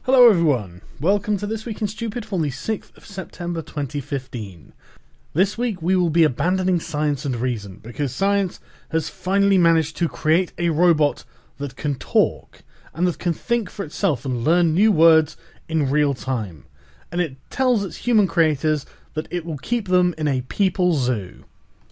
Hello everyone, welcome to This Week in Stupid for the 6th of September 2015. This week we will be abandoning science and reason, because science has finally managed to create a robot that can talk, and that can think for itself and learn new words in real time. And it tells its human creators that it will keep them in a people zoo.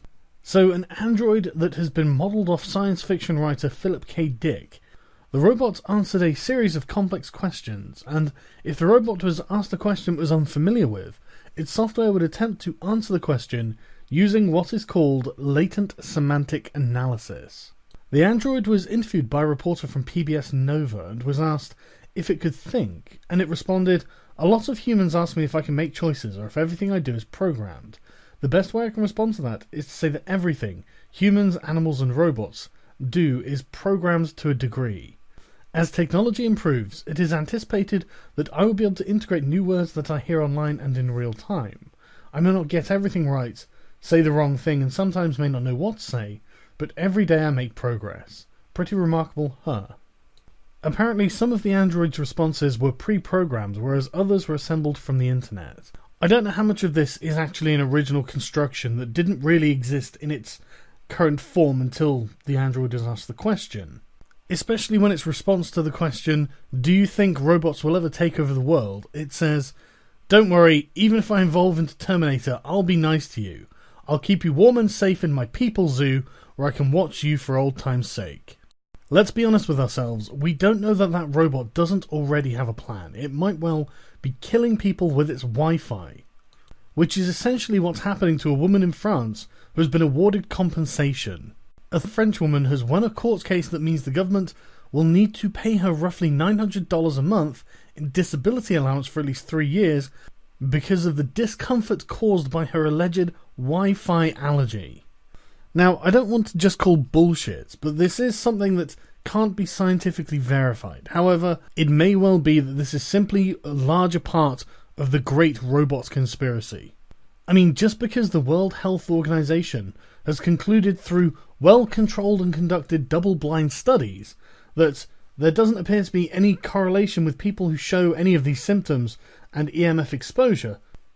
So an android that has been modelled off science fiction writer Philip K. Dick. The robot answered a series of complex questions, and if the robot was asked a question it was unfamiliar with, its software would attempt to answer the question using what is called latent semantic analysis. The android was interviewed by a reporter from PBS Nova and was asked if it could think, and it responded, "A lot of humans ask me if I can make choices or if everything I do is programmed. The best way I can respond to that is to say that everything, humans, animals and robots, do is programmed to a degree. As technology improves, it is anticipated that I will be able to integrate new words that I hear online and in real time. I may not get everything right, say the wrong thing, and sometimes may not know what to say, but every day I make progress. Pretty remarkable, huh?" Apparently some of the android's responses were pre-programmed, whereas others were assembled from the internet. I don't know how much of this is actually an original construction that didn't really exist in its current form until the android was asked the question. Especially when its response to the question, "Do you think robots will ever take over the world?" it says, "Don't worry, even if I evolve into Terminator, I'll be nice to you. I'll keep you warm and safe in my people zoo, where I can watch you for old time's sake." Let's be honest with ourselves, we don't know that that robot doesn't already have a plan. It might well be killing people with its Wi-Fi, which is essentially what's happening to a woman in France who has been awarded compensation. A French woman has won a court case that means the government will need to pay her roughly $900 a month in disability allowance for at least 3 years because of the discomfort caused by her alleged Wi-Fi allergy. Now, I don't want to just call bullshit, but this is something that can't be scientifically verified. However, it may well be that this is simply a larger part of the great robots conspiracy. I mean, just because the World Health Organization has concluded through well-controlled and conducted double-blind studies that there doesn't appear to be any correlation with people who show any of these symptoms and EMF exposure,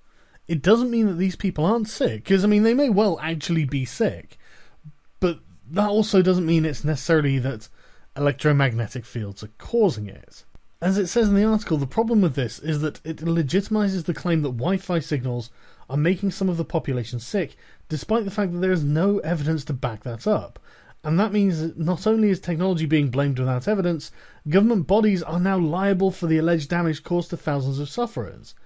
it doesn't mean that these people aren't sick, because, I mean, they may well actually be sick, but that also doesn't mean it's necessarily that electromagnetic fields are causing it. As it says in the article, the problem with this is that it legitimizes the claim that Wi-Fi signals are making some of the population sick, despite the fact that there is no evidence to back that up. And that means that not only is technology being blamed without evidence, government bodies are now liable for the alleged damage caused to thousands of sufferers.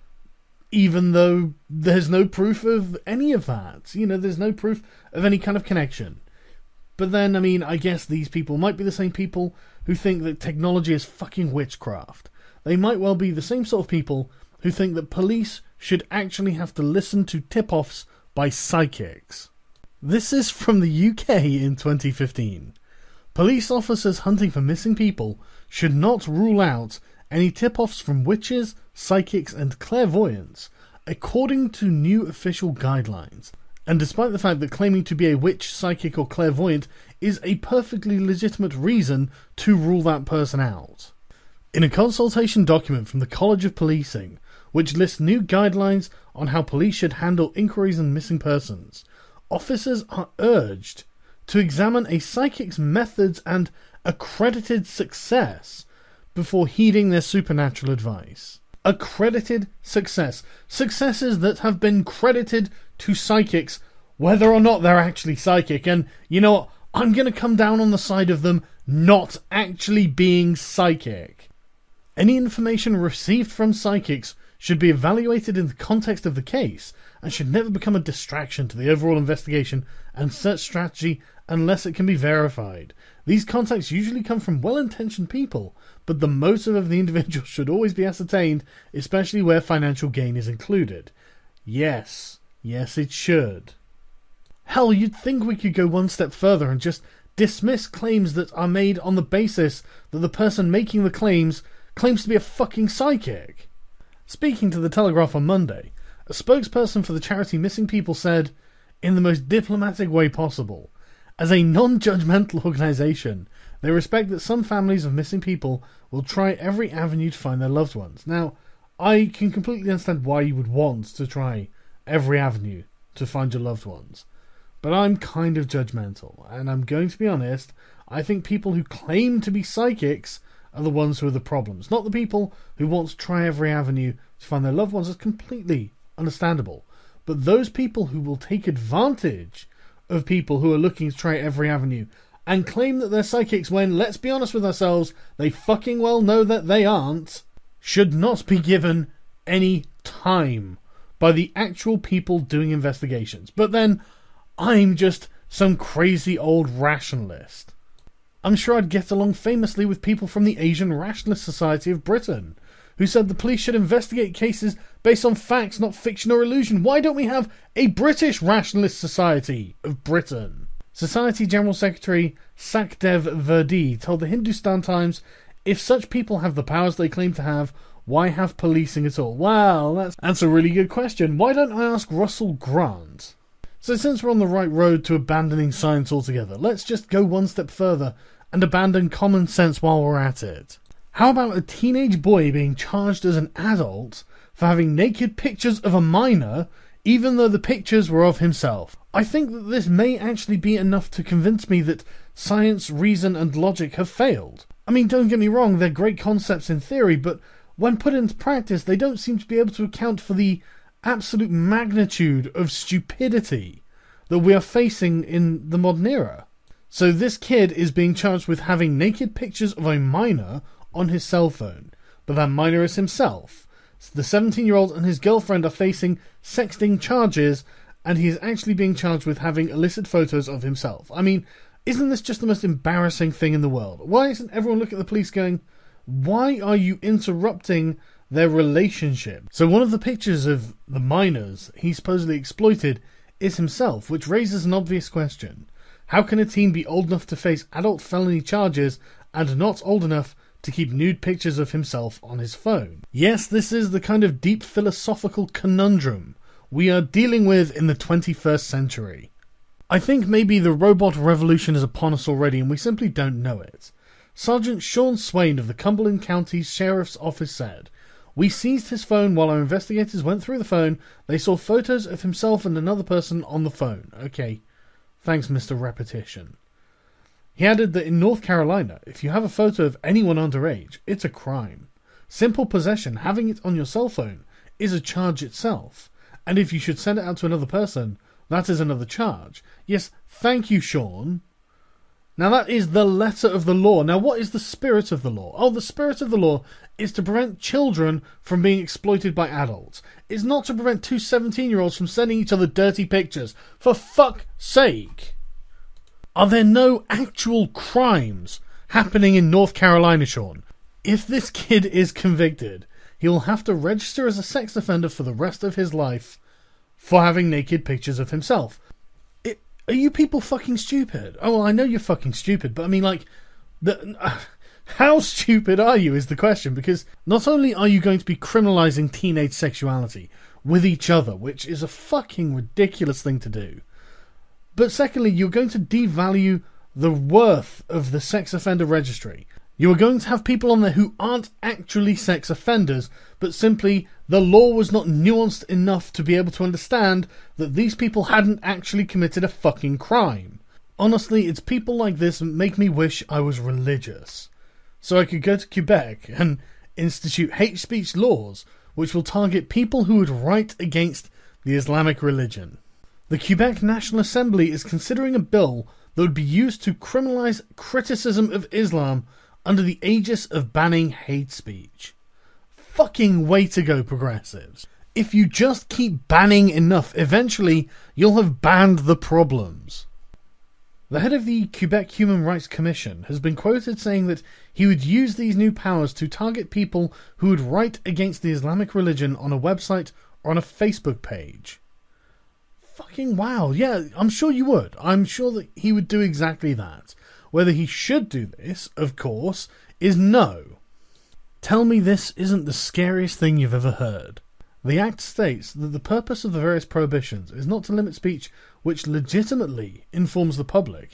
Even though there's no proof of any of that. You know, there's no proof of any kind of connection. But then, I mean, I guess these people might be the same people who think that technology is fucking witchcraft. They might well be the same sort of people who think that police should actually have to listen to tip-offs by psychics. This is from the UK in 2015. Police officers hunting for missing people should not rule out any tip-offs from witches, psychics and clairvoyants, according to new official guidelines. And despite the fact that claiming to be a witch, psychic or clairvoyant is a perfectly legitimate reason to rule that person out. In a consultation document from the College of Policing, which lists new guidelines on how police should handle inquiries on missing persons, officers are urged to examine a psychic's methods and accredited success before heeding their supernatural advice. Accredited success. Successes that have been credited to psychics, whether or not they're actually psychic. And you know what? I'm going to come down on the side of them not actually being psychic. Any information received from psychics should be evaluated in the context of the case and should never become a distraction to the overall investigation and search strategy unless it can be verified. These contacts usually come from well-intentioned people, but the motive of the individual should always be ascertained, especially where financial gain is included. Yes, it should. Hell, you'd think we could go one step further and just dismiss claims that are made on the basis that the person making the claims claims to be a fucking psychic. Speaking to the Telegraph on Monday, a spokesperson for the charity Missing People said, in the most diplomatic way possible, as a non-judgmental organisation, They respect that some families of missing people will try every avenue to find their loved ones. Now, I can completely understand why you would want to try every avenue to find your loved ones. But I'm kind of judgmental, and I'm going to be honest, I think people who claim to be psychics are the ones who are the problems, not the people who want to try every avenue to find their loved ones. Is completely understandable. But those people who will take advantage of people who are looking to try every avenue and claim that they're psychics when, let's be honest with ourselves, they fucking well know that they aren't, should not be given any time by the actual people doing investigations. But then, I'm just some crazy old rationalist. I'm sure I'd get along famously with people from the Asian Rationalist Society of Britain, who said the police should investigate cases based on facts, not fiction or illusion. Why don't we have a British Rationalist Society of Britain? Society General Secretary Sakdev Verdi told the Hindustan Times, if such people have the powers they claim to have, why have policing at all? Well, that's a really good question. Why don't I ask Russell Grant? So since we're on the right road to abandoning science altogether, let's just go one step further and abandon common sense while we're at it. How about a teenage boy being charged as an adult for having naked pictures of a minor, even though the pictures were of himself? I think that this may actually be enough to convince me that science, reason and logic have failed. I mean, don't get me wrong, they're great concepts in theory, but when put into practice, they don't seem to be able to account for the absolute magnitude of stupidity that we are facing in the modern era. So this kid is being charged with having naked pictures of a minor on his cell phone, but that minor is himself. So the 17-year-old and his girlfriend are facing sexting charges, and he is actually being charged with having illicit photos of himself. I mean, isn't this just the most embarrassing thing in the world? Why isn't everyone looking at the police going, why are you interrupting their relationship? So one of the pictures of the minors he supposedly exploited is himself, which raises an obvious question. How can a teen be old enough to face adult felony charges and not old enough to keep nude pictures of himself on his phone? Yes, this is the kind of deep philosophical conundrum we are dealing with in the 21st century. I think maybe the robot revolution is upon us already and we simply don't know it. Sergeant Sean Swain of the Cumberland County Sheriff's Office said, we seized his phone while our investigators went through the phone. They saw photos of himself and another person on the phone. Okay, thanks Mr. Repetition. He added that in North Carolina, if you have a photo of anyone underage, it's a crime. Simple possession, having it on your cell phone, is a charge itself. And if you should send it out to another person, that is another charge. Yes, thank you, Sean. Now that is the letter of the law. Now what is the spirit of the law? Oh, the spirit of the law is to prevent children from being exploited by adults. It's not to prevent two 17-year-olds from sending each other dirty pictures. For fuck's sake! Are there no actual crimes happening in North Carolina, Sean? If this kid is convicted, he will have to register as a sex offender for the rest of his life for having naked pictures of himself. Are you people fucking stupid? Oh, well, I know you're fucking stupid, but I mean, like, how stupid are you is the question, because not only are you going to be criminalising teenage sexuality with each other, which is a fucking ridiculous thing to do, but secondly, you're going to devalue the worth of the sex offender registry. You are going to have people on there who aren't actually sex offenders, but simply the law was not nuanced enough to be able to understand that these people hadn't actually committed a fucking crime. Honestly, it's people like this that make me wish I was religious, so I could go to Quebec and institute hate speech laws which will target people who would write against the Islamic religion. The Quebec National Assembly is considering a bill that would be used to criminalise criticism of Islam under the aegis of banning hate speech. Fucking way to go, progressives. If you just keep banning enough, eventually you'll have banned the problems. The head of the Quebec Human Rights Commission has been quoted saying that he would use these new powers to target people who would write against the Islamic religion on a website or on a Facebook page. Fucking wow, yeah, I'm sure you would. I'm sure that he would do exactly that. Whether he should do this, of course, is no. Tell me this isn't the scariest thing you've ever heard. The Act states that the purpose of the various prohibitions is not to limit speech which legitimately informs the public,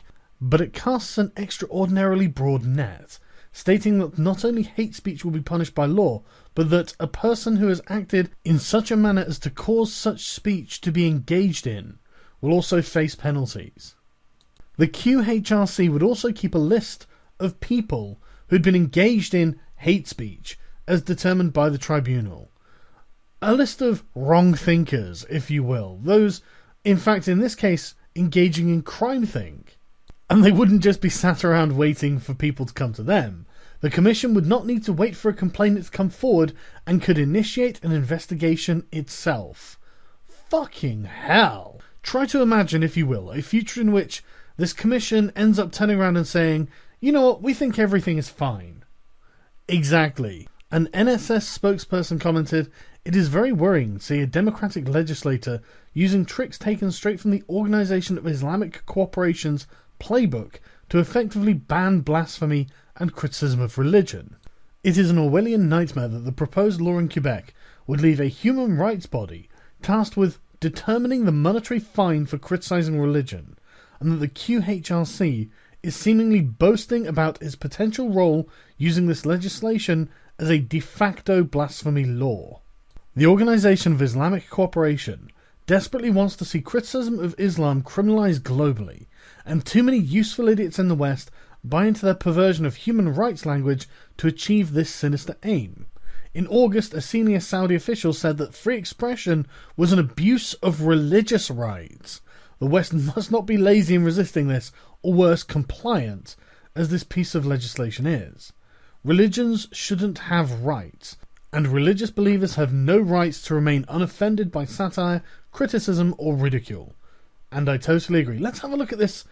but it casts an extraordinarily broad net, stating that not only hate speech will be punished by law, but that a person who has acted in such a manner as to cause such speech to be engaged in will also face penalties. The QHRC would also keep a list of people who'd been engaged in hate speech as determined by the tribunal. A list of wrong thinkers, if you will. Those, in fact, in this case, engaging in crime think. And they wouldn't just be sat around waiting for people to come to them. The Commission would not need to wait for a complainant to come forward and could initiate an investigation itself. Fucking hell! Try to imagine, if you will, a future in which this Commission ends up turning around and saying, you know what, we think everything is fine. Exactly. An NSS spokesperson commented, "It is very worrying to see a democratic legislator using tricks taken straight from the Organisation of Islamic Cooperation's playbook to effectively ban blasphemy and criticism of religion. It is an Orwellian nightmare that the proposed law in Quebec would leave a human rights body tasked with determining the monetary fine for criticising religion, and that the QHRC is seemingly boasting about its potential role using this legislation as a de facto blasphemy law. The Organisation of Islamic Cooperation desperately wants to see criticism of Islam criminalised globally, and too many useful idiots in the West buy into their perversion of human rights language to achieve this sinister aim. In August, a senior Saudi official said that free expression was an abuse of religious rights. The West must not be lazy in resisting this, or worse, compliant, as this piece of legislation is. Religions shouldn't have rights, and religious believers have no rights to remain unoffended by satire, criticism, or ridicule. And I totally agree. Let's have a look at this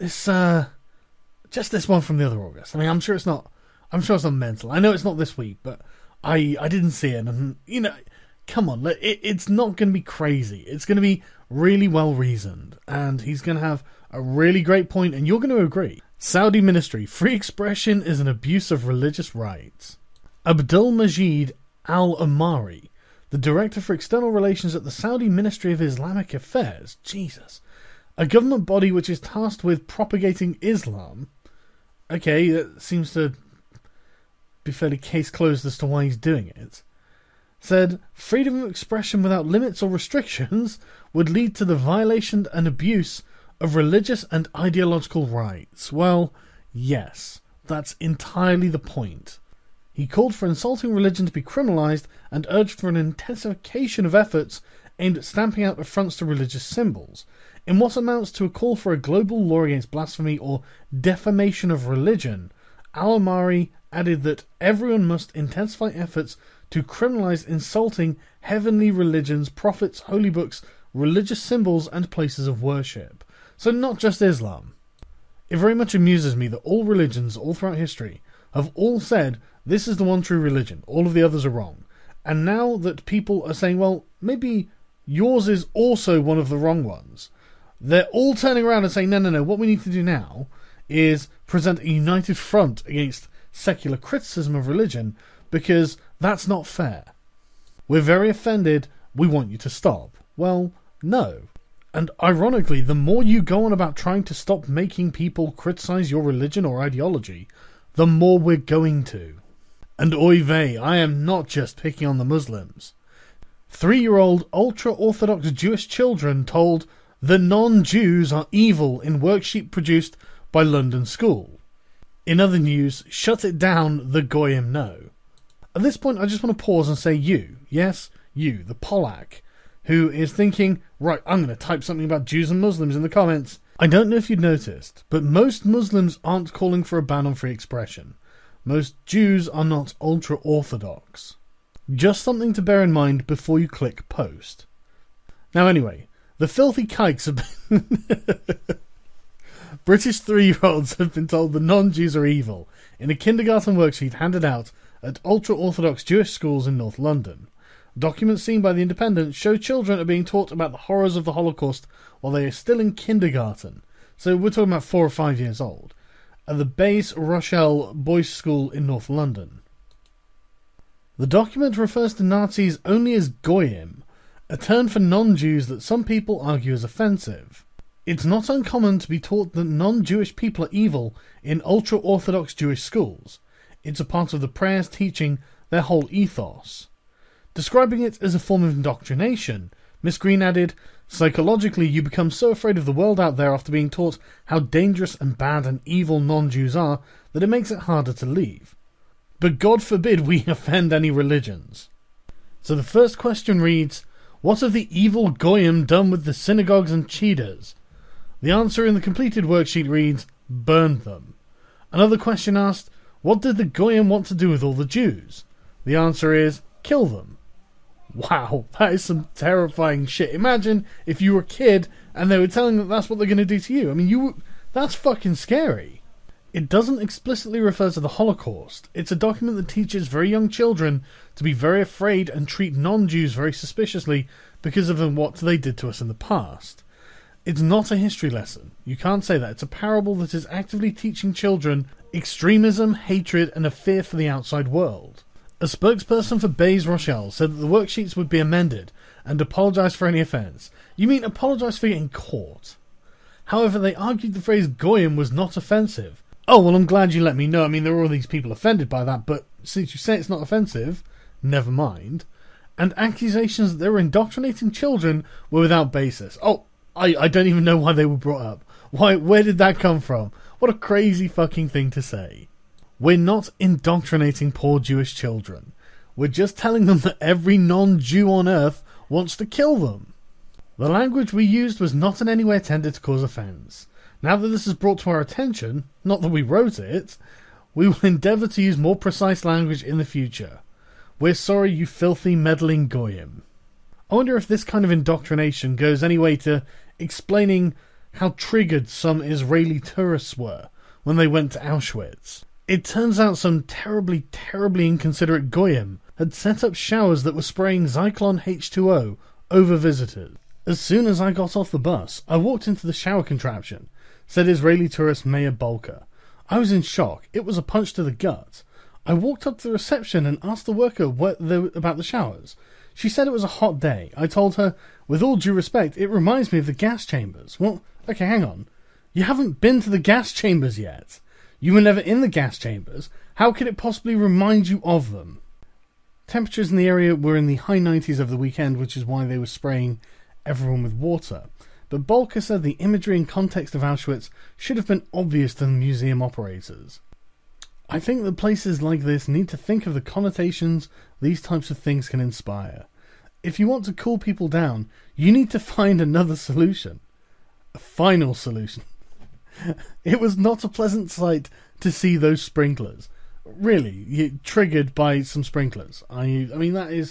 just this one from the other August. I mean, I'm sure it's not mental. I know it's not this week, but I didn't see it, and you know, come on, it's not going to be crazy. It's going to be really well reasoned, and he's going to have a really great point, and you're going to agree. Saudi ministry: free expression is an abuse of religious rights. Abdul Majid Al-Amari, the Director for External Relations at the Saudi Ministry of Islamic Affairs, Jesus, a government body which is tasked with propagating Islam. Okay, that seems to be fairly case closed as to why he's doing it. Said, freedom of expression without limits or restrictions would lead to the violation and abuse of religious and ideological rights. Well, yes, that's entirely the point. He called for insulting religion to be criminalised and urged for an intensification of efforts aimed at stamping out affronts to religious symbols. In what amounts to a call for a global law against blasphemy or defamation of religion, Al-Amari added that everyone must intensify efforts to criminalise insulting heavenly religions, prophets, holy books, religious symbols and places of worship. So not just Islam. It very much amuses me that all religions all throughout history have all said this is the one true religion, all of the others are wrong. And now that people are saying, well, maybe yours is also one of the wrong ones, they're all turning around and saying, no, what we need to do now is present a united front against secular criticism of religion, because that's not fair. We're very offended, we want you to stop. Well, no. And ironically, the more you go on about trying to stop making people criticise your religion or ideology, the more we're going to. And oy vey, I am not just picking on the Muslims. 3-year-old ultra-Orthodox Jewish children told the non-Jews are evil in worksheet produced by London school. In other news, shut it down, the Goyim know. At this point, I just want to pause and say you, yes, you, the Pollack, who is thinking, right, I'm going to type something about Jews and Muslims in the comments. I don't know if you'd noticed, but most Muslims aren't calling for a ban on free expression. Most Jews are not ultra-Orthodox. Just something to bear in mind before you click post. Now anyway, the filthy kikes have been... British 3-year-olds have been told the non-Jews are evil in a kindergarten worksheet handed out at ultra-Orthodox Jewish schools in North London. Documents seen by The Independent show children are being taught about the horrors of the Holocaust while they are still in kindergarten. So we're talking about 4 or 5 years old. At the Bass Rochelle Boys' School in North London. The document refers to Nazis only as Goyim, a term for non-Jews that some people argue is offensive. It's not uncommon to be taught that non-Jewish people are evil in ultra-Orthodox Jewish schools. It's a part of the prayers teaching their whole ethos. Describing it as a form of indoctrination, Miss Green added, "Psychologically, you become so afraid of the world out there after being taught how dangerous and bad and evil non-Jews are that it makes it harder to leave. But God forbid we offend any religions." So the first question reads, what have the evil Goyim done with the synagogues and cheetahs? The answer in the completed worksheet reads, burned them. Another question asked, what did the Goyim want to do with all the Jews? The answer is, kill them. Wow, that is some terrifying shit. Imagine if you were a kid and they were telling that that's what they're going to do to you. I mean, that's fucking scary. It doesn't explicitly refer to the Holocaust. It's a document that teaches very young children to be very afraid and treat non-Jews very suspiciously because of what they did to us in the past. It's not a history lesson. You can't say that. It's a parable that is actively teaching children extremism, hatred, and a fear for the outside world. A spokesperson for Beis Rochelle said that the worksheets would be amended and apologise for any offence. You mean apologise for getting caught? However, they argued the phrase Goyim was not offensive. Oh, well, I'm glad you let me know. I mean, there are all these people offended by that, but since you say it's not offensive, never mind. And accusations that they were indoctrinating children were without basis. Oh, I don't even know why they were brought up. Where did that come from? What a crazy fucking thing to say. We're not indoctrinating poor Jewish children. We're just telling them that every non-Jew on earth wants to kill them. The language we used was not in any way intended to cause offence. Now that this is brought to our attention, not that we wrote it, we will endeavour to use more precise language in the future. We're sorry, you filthy meddling Goyim. I wonder if this kind of indoctrination goes any way to explaining how triggered some Israeli tourists were when they went to Auschwitz. It turns out some terribly, terribly inconsiderate Goyim had set up showers that were spraying Zyklon H2O over visitors. As soon as I got off the bus, I walked into the shower contraption, said Israeli tourist Meir Bolker. I was in shock. It was a punch to the gut. I walked up to the reception and asked the worker about the showers. She said it was a hot day. I told her, with all due respect, it reminds me of the gas chambers. Well, okay, hang on. You haven't been to the gas chambers yet. You were never in the gas chambers. How could it possibly remind you of them? Temperatures in the area were in the high 90s over the weekend, which is why they were spraying everyone with water. But Bolker said the imagery and context of Auschwitz should have been obvious to the museum operators. I think that places like this need to think of the connotations these types of things can inspire. If you want to cool people down, you need to find another solution. A final solution. It was not a pleasant sight to see those sprinklers. Really, you're triggered by some sprinklers. I mean, that is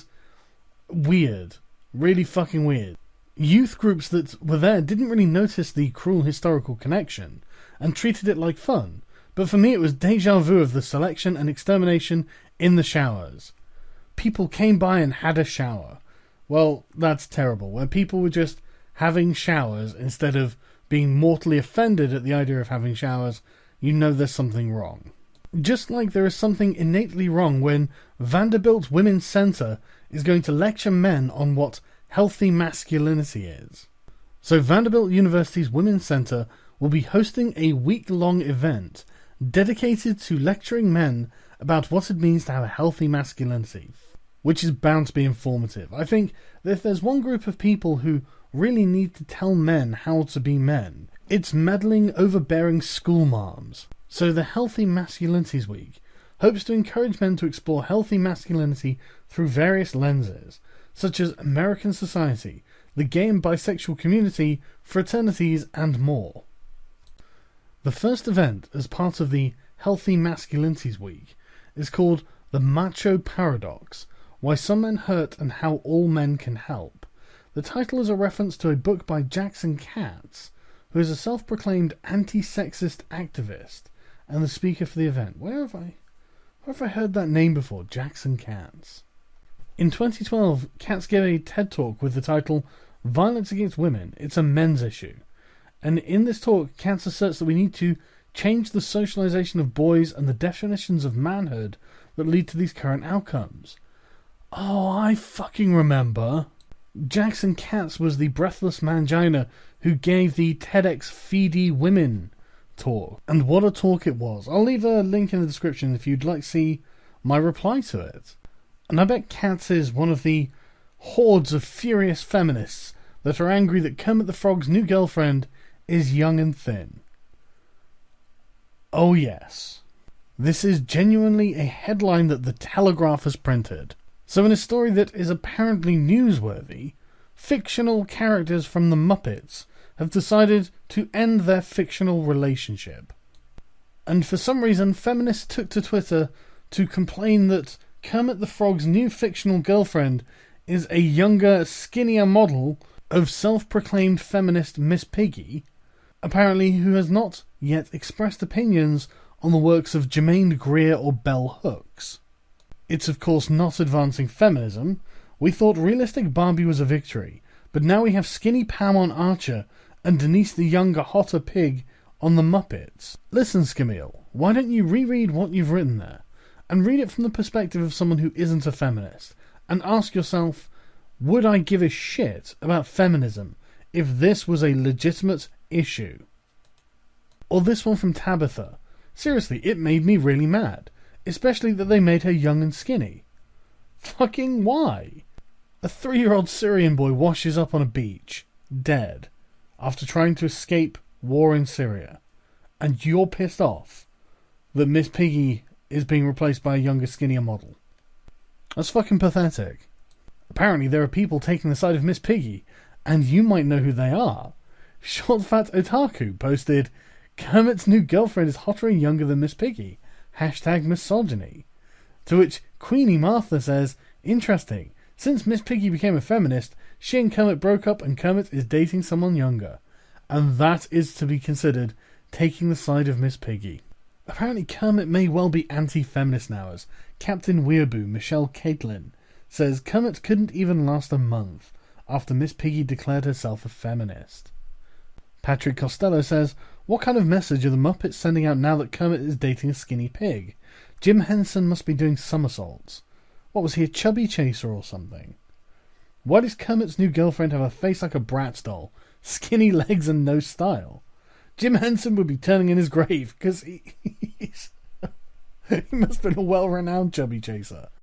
weird. Really fucking weird. Youth groups that were there didn't really notice the cruel historical connection and treated it like fun. But for me, it was deja vu of the selection and extermination in the showers. People came by and had a shower. Well, that's terrible. Where people were just having showers instead of being mortally offended at the idea of having showers, you know there's something wrong. Just like there is something innately wrong when Vanderbilt Women's Center is going to lecture men on what healthy masculinity is. So Vanderbilt University's Women's Center will be hosting a week-long event dedicated to lecturing men about what it means to have a healthy masculinity, which is bound to be informative. I think that if there's one group of people who really need to tell men how to be men, it's meddling, overbearing schoolmarms. So the Healthy Masculinities Week hopes to encourage men to explore healthy masculinity through various lenses, such as American society, the gay and bisexual community, fraternities, and more. The first event as part of the Healthy Masculinities Week is called The Macho Paradox, Why Some Men Hurt and How All Men Can Help. The title is a reference to a book by Jackson Katz, who is a self-proclaimed anti-sexist activist and the speaker for the event. Where have I heard that name before? Jackson Katz. In 2012, Katz gave a TED Talk with the title Violence Against Women, It's a Men's Issue. And in this talk, Katz asserts that we need to change the socialization of boys and the definitions of manhood that lead to these current outcomes. Oh, I fucking remember. Jackson Katz was the breathless mangina who gave the TEDx Feedy Women talk. And what a talk it was. I'll leave a link in the description if you'd like to see my reply to it. And I bet Katz is one of the hordes of furious feminists that are angry that Kermit the Frog's new girlfriend is young and thin. Oh yes. This is genuinely a headline that the Telegraph has printed. So in a story that is apparently newsworthy, fictional characters from the Muppets have decided to end their fictional relationship. And for some reason, feminists took to Twitter to complain that Kermit the Frog's new fictional girlfriend is a younger, skinnier model of self-proclaimed feminist Miss Piggy, apparently who has not yet expressed opinions on the works of Germaine Greer or Bell Hooks. It's of course not advancing feminism. We thought realistic Barbie was a victory, but now we have skinny Pam on Archer and Denise the younger, hotter pig on the Muppets. Listen, Scamille, why don't you reread what you've written there, and read it from the perspective of someone who isn't a feminist, and ask yourself, would I give a shit about feminism if this was a legitimate issue? Or this one from Tabitha. Seriously, it made me really mad. Especially that they made her young and skinny. Fucking why? A 3-year-old Syrian boy washes up on a beach, dead, after trying to escape war in Syria. And you're pissed off that Miss Piggy is being replaced by a younger, skinnier model. That's fucking pathetic. Apparently there are people taking the side of Miss Piggy, and you might know who they are. Short Fat Otaku posted, Kermit's new girlfriend is hotter and younger than Miss Piggy. #misogyny. To which Queenie Martha says, interesting. Since Miss Piggy became a feminist, she and Kermit broke up and Kermit is dating someone younger. And that is to be considered taking the side of Miss Piggy. Apparently Kermit may well be anti-feminist now, as Captain Weeaboo Michelle Caitlin says Kermit couldn't even last a month after Miss Piggy declared herself a feminist. Patrick Costello says, what kind of message are the Muppets sending out now that Kermit is dating a skinny pig? Jim Henson must be doing somersaults. What, was he a chubby chaser or something? Why does Kermit's new girlfriend have a face like a Bratz doll, skinny legs and no style? Jim Henson would be turning in his grave, because he must have been a well-renowned chubby chaser.